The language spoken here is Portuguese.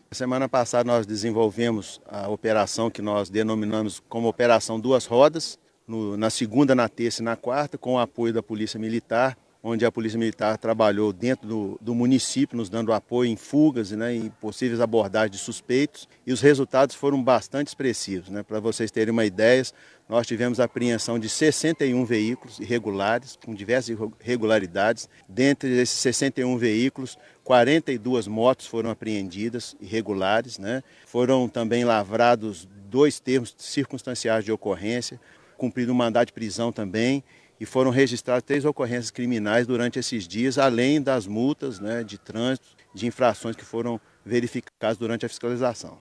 Semana passada nós desenvolvemos a operação que nós denominamos como Operação Duas Rodas, na segunda, na terça e na quarta, com o apoio da Polícia Militar, onde a Polícia Militar trabalhou dentro do município, nos dando apoio em fugas, né, em possíveis abordagens de suspeitos, e os resultados foram bastante expressivos, né? Para vocês terem uma ideia, nós tivemos a apreensão de 61 veículos irregulares, com diversas irregularidades. Dentre esses 61 veículos, 42 motos foram apreendidas, irregulares, né? Foram também lavrados 2 termos circunstanciais de ocorrência, cumprido um mandado de prisão também, e foram registradas 3 ocorrências criminais durante esses dias, além das multas, né, de trânsito, de infrações que foram verificadas durante a fiscalização.